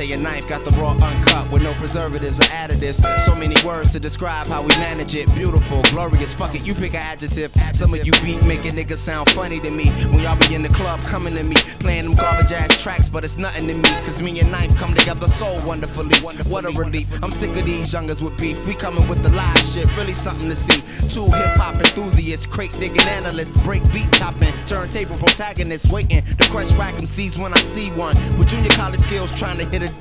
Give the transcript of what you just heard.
Me and Knife got the raw uncut with no preservatives or additives. So many words to describe how we manage it. Beautiful, glorious, fuck it, you pick an adjective. Some of you beat making niggas sound funny to me. When y'all be in the club coming to me, playing them garbage ass tracks, but it's nothing to me. Cause me and Knife come together so wonderfully. What a relief. I'm sick of these youngers with beef. We coming with the live shit, really something to see. Two hip-hop enthusiasts, crate digging analysts, break beat topping, turntable protagonists, waiting to crush whack MCs when I see one. With junior college skills trying to hit a